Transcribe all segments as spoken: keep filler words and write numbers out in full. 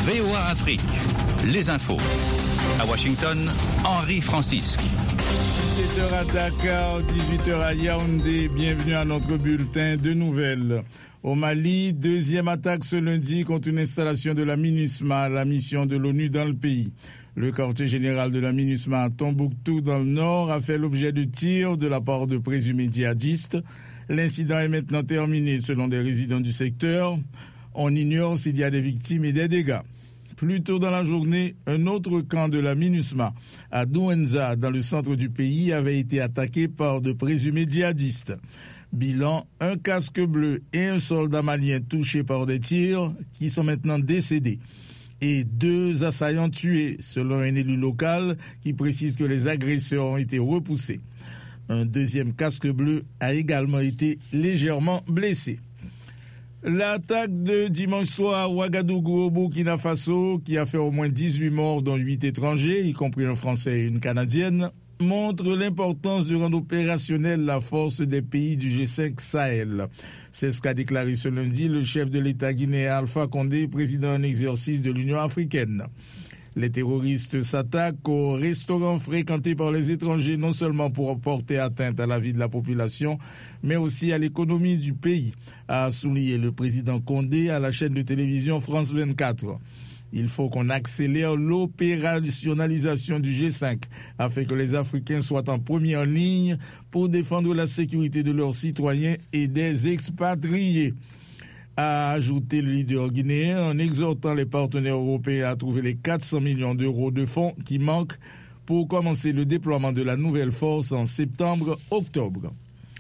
V O A Afrique, les infos. À Washington, Henri Francisque. dix-sept heures à Dakar, dix-huit heures à Yaoundé. Bienvenue à notre bulletin de nouvelles. Au Mali, deuxième attaque ce lundi contre une installation de la MINUSMA, la mission de l'ONU dans le pays. Le quartier général de la MINUSMA à Tombouctou dans le nord a fait l'objet de tirs de la part de présumés djihadistes. L'incident est maintenant terminé selon des résidents du secteur. On ignore s'il y a des victimes et des dégâts. Plus tôt dans la journée, un autre camp de la MINUSMA à Douenza, dans le centre du pays, avait été attaqué par de présumés djihadistes. Bilan, un casque bleu et un soldat malien touchés par des tirs qui sont maintenant décédés. Et deux assaillants tués, selon un élu local qui précise que les agresseurs ont été repoussés. Un deuxième casque bleu a également été légèrement blessé. L'attaque de dimanche soir à Ouagadougou au Burkina Faso, qui a fait au moins dix-huit morts dont huit étrangers, y compris un Français et une Canadienne, montre l'importance de rendre opérationnelle la force des pays du G cinq Sahel. C'est ce qu'a déclaré ce lundi le chef de l'État guinéen Alpha Condé, président en exercice de l'Union africaine. Les terroristes s'attaquent aux restaurants fréquentés par les étrangers, non seulement pour porter atteinte à la vie de la population, mais aussi à l'économie du pays, a souligné le président Condé à la chaîne de télévision France vingt-quatre. Il faut qu'on accélère l'opérationnalisation du G cinq afin que les Africains soient en première ligne pour défendre la sécurité de leurs citoyens et des expatriés, a ajouté le leader guinéen en exhortant les partenaires européens à trouver les quatre cents millions d'euros de fonds qui manquent pour commencer le déploiement de la nouvelle force en septembre-octobre.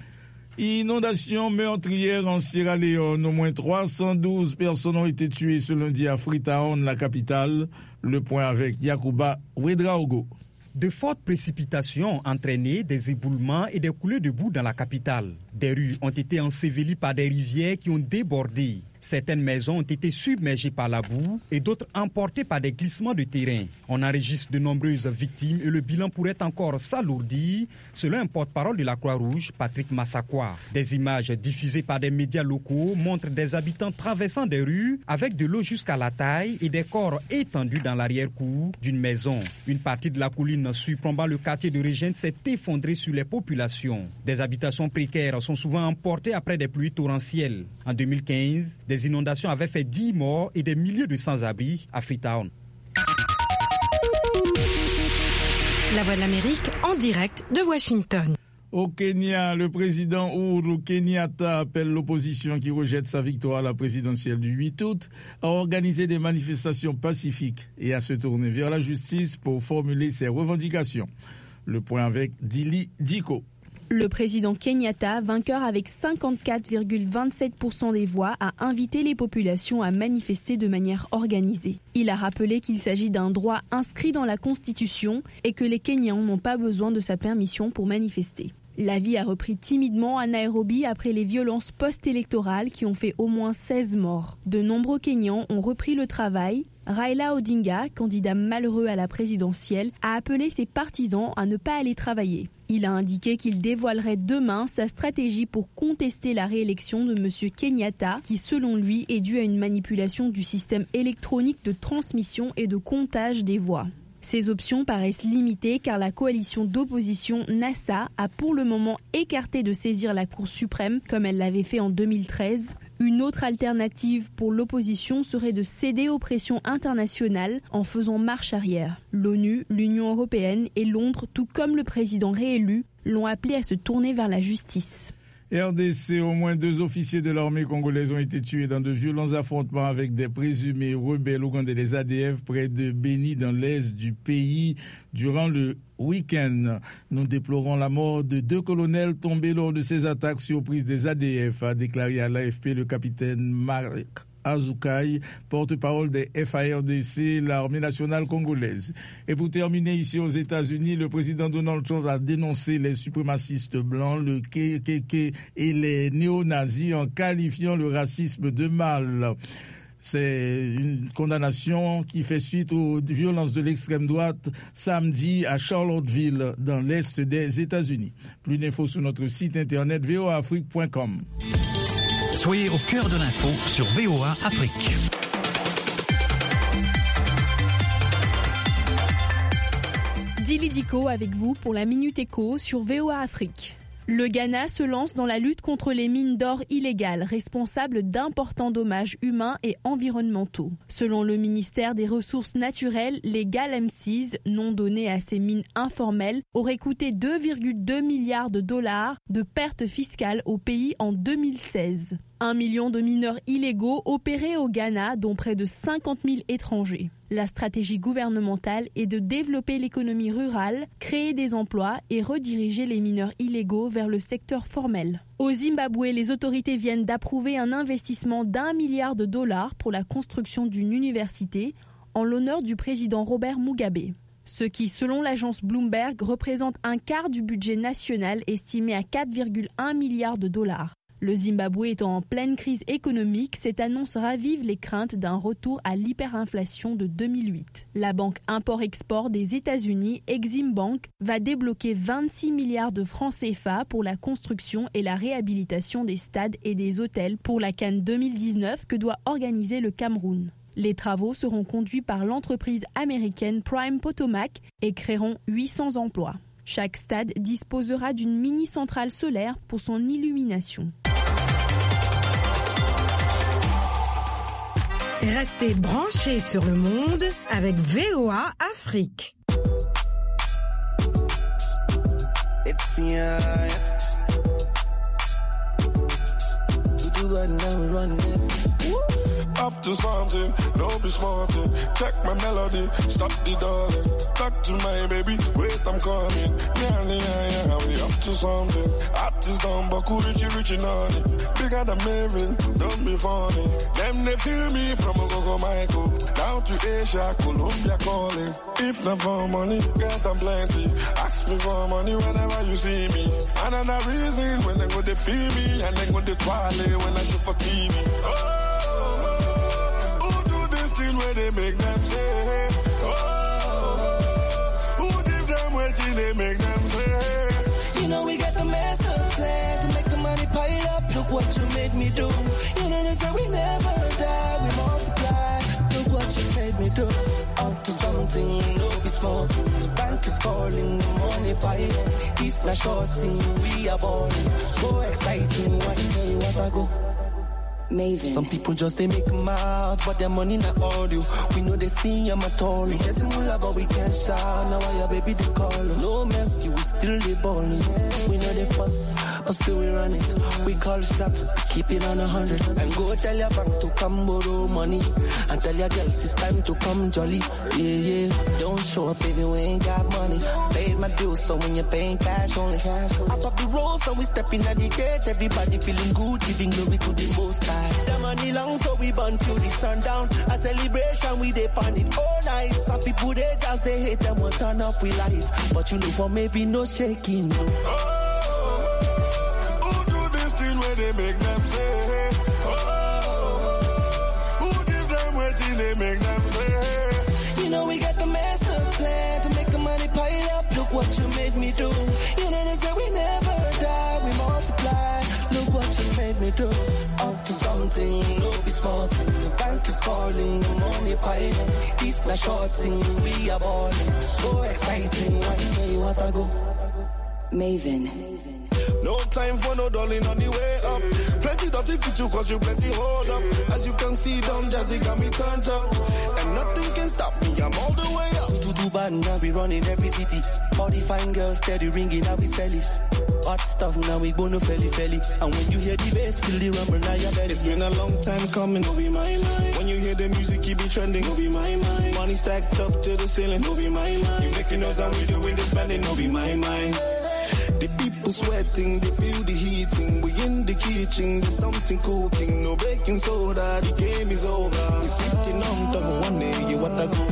Inondation meurtrière en Sierra Leone. Au moins trois cent douze personnes ont été tuées ce lundi à Freetown, la capitale. Le point avec Yacouba Ouedraogo. De fortes précipitations ont entraîné des éboulements et des coulées de boue dans la capitale. Des rues ont été ensevelies par des rivières qui ont débordé. Certaines maisons ont été submergées par la boue et d'autres emportées par des glissements de terrain. On enregistre de nombreuses victimes et le bilan pourrait encore s'alourdir, selon un porte-parole de la Croix-Rouge, Patrick Massakwa. Des images diffusées par des médias locaux montrent des habitants traversant des rues avec de l'eau jusqu'à la taille et des corps étendus dans l'arrière-cour d'une maison. Une partie de la colline surplombant le quartier de Régente s'est effondrée sur les populations. Des habitations précaires sont souvent emportées après des pluies torrentielles. En deux mille quinze, des inondations avaient fait dix morts et des milliers de sans-abri à Freetown. La Voix de l'Amérique en direct de Washington. Au Kenya, le président Uhuru Kenyatta appelle l'opposition qui rejette sa victoire à la présidentielle du huit août à organiser des manifestations pacifiques et à se tourner vers la justice pour formuler ses revendications. Le point avec Dili Diko. Le président Kenyatta, vainqueur avec cinquante-quatre virgule vingt-sept pour cent des voix, a invité les populations à manifester de manière organisée. Il a rappelé qu'il s'agit d'un droit inscrit dans la Constitution et que les Kenyans n'ont pas besoin de sa permission pour manifester. La vie a repris timidement à Nairobi après les violences post-électorales qui ont fait au moins seize morts. De nombreux Kenyans ont repris le travail. Raila Odinga, candidat malheureux à la présidentielle, a appelé ses partisans à ne pas aller travailler. Il a indiqué qu'il dévoilerait demain sa stratégie pour contester la réélection de M. Kenyatta, qui selon lui est due à une manipulation du système électronique de transmission et de comptage des voix. Ces options paraissent limitées car la coalition d'opposition NASA a pour le moment écarté de saisir la Cour suprême comme elle l'avait fait en deux mille treize. Une autre alternative pour l'opposition serait de céder aux pressions internationales en faisant marche arrière. L'ONU, l'Union européenne et Londres, tout comme le président réélu, l'ont appelé à se tourner vers la justice. R D C, au moins deux officiers de l'armée congolaise ont été tués dans de violents affrontements avec des présumés rebelles ougandais des A D F près de Beni dans l'est du pays durant le week-end. Nous déplorons la mort de deux colonels tombés lors de ces attaques surprises des A D F, a déclaré à l'A F P le capitaine Marc Azukai, porte-parole des F A R D C, l'armée nationale congolaise. Et pour terminer, ici aux États-Unis, le président Donald Trump a dénoncé les suprémacistes blancs, le K K K et les néo-nazis en qualifiant le racisme de mal. C'est une condamnation qui fait suite aux violences de l'extrême droite samedi à Charlottesville, dans l'est des États-Unis. Plus d'infos sur notre site internet v o a afrique point com. Soyez au cœur de l'info sur V O A Afrique. Diko avec vous pour la Minute Éco sur V O A Afrique. Le Ghana se lance dans la lutte contre les mines d'or illégales, responsables d'importants dommages humains et environnementaux. Selon le ministère des Ressources naturelles, les galamsees, nom donné à ces mines informelles, auraient coûté deux virgule deux milliards de dollars de pertes fiscales au pays en deux mille seize. Un million de mineurs illégaux opéraient au Ghana, dont près de cinquante mille étrangers. La stratégie gouvernementale est de développer l'économie rurale, créer des emplois et rediriger les mineurs illégaux vers le secteur formel. Au Zimbabwe, les autorités viennent d'approuver un investissement d'un milliard de dollars pour la construction d'une université en l'honneur du président Robert Mugabe. Ce qui, selon l'agence Bloomberg, représente un quart du budget national estimé à quatre virgule un milliards de dollars. Le Zimbabwe étant en pleine crise économique, cette annonce ravive les craintes d'un retour à l'hyperinflation de deux mille huit. La banque import-export des États-Unis, Exim Bank, va débloquer vingt-six milliards de francs C F A pour la construction et la réhabilitation des stades et des hôtels pour la CAN deux mille dix-neuf que doit organiser le Cameroun. Les travaux seront conduits par l'entreprise américaine Prime Potomac et créeront huit cents emplois. Chaque stade disposera d'une mini-centrale solaire pour son illumination. Restez branchés sur le monde avec V O A Afrique. It's yeah, yeah. To do what now running. Up to something, don't be smarting. Check my melody, stop the darling. Talk to my baby, wait, I'm coming. Yeah, yeah, yeah, we up to something. Artist down, Baku, Richie, Richie, Nani. Bigger than Marin, don't be funny. Them, they feel me from Ogogo, Michael. Down to Asia, Colombia calling. If not for money, get them plenty. Ask me for money whenever you see me. Another reason when they go, they feel me. And they go, they quality when I shoot for T V. Oh! Where they make them say, oh, who give them waiting they make them say. You know we got the master plan to make the money pile up. Look what you made me do. You know they say we never die, we multiply. Look what you made me do. Up to something, no be small thing. The bank is calling, the money piling. It's not short thing, we are balling. So exciting, what tell you what I go. Maven. Some people just they make mouth, but their money not all you. We know they see I'm at all. We get moolah, but we can't shout. Now I your baby they call. No mercy, we still they balling. We know they fuss, but still we run it. We call shot, keep it on a hundred. And go tell your bank to come borrow money. And tell your girls it's time to come jolly. Yeah, yeah. Don't show up if you ain't got money. Paid my dues, so when you're paying cash only. Out of the road, so we step in at the jet. Everybody feeling good, giving glory to the most high. The money long, so we burn till the sundown. A celebration, we dey pan it all night. Some people they just they hate them, won't turn up with lights. But you know for maybe no shaking. No. Oh, who do this thing where they make them say? Oh, who give them waiting they make them say? You know we got the master plan to make the money pile up. Look what you made me do. You know they say we never die, we multiply. Look what you made me do. Up to something, no be small thing. The bank is calling, the money piling. It's not short thing, we are balling. So exciting, I tell you what I go. Maven. No time for no darling on the way up. Plenty dirty fit you cause you plenty hold up. As you can see, Don Jazzy got me turned up. And nothing can stop me, I'm all the way up. Do do bad now we running every city. All the fine girls steady ringing, now we sell it. Hot stuff now we bono felly felly. And when you hear the bass, feel the rumble now your belly. It's been a long time coming, no be my line. When you hear the music, keep it trending, no be my mind. Money stacked up to the ceiling, no be my mind. You making us down with the wind spending, no be my mind. The people sweating, they feel the heating. We in the kitchen, there's something cooking. No baking soda, the game is over. We sitting on top of one day, you what I go.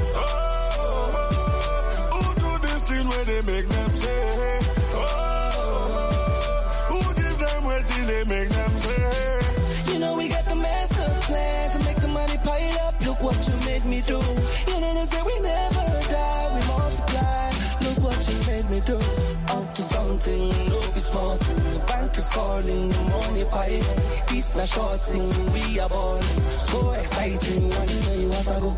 Oh, who do this thing where they make them say? Oh, who give them waiting they make them say? You know we got the master plan to make the money pile up. Look what you made me do. You know they say we never die, we multiply. Look what you made me do. Up to something, no be small thing. The bank is calling, the money piling. It's not short thing, we are balling. So exciting, I tell you what I go.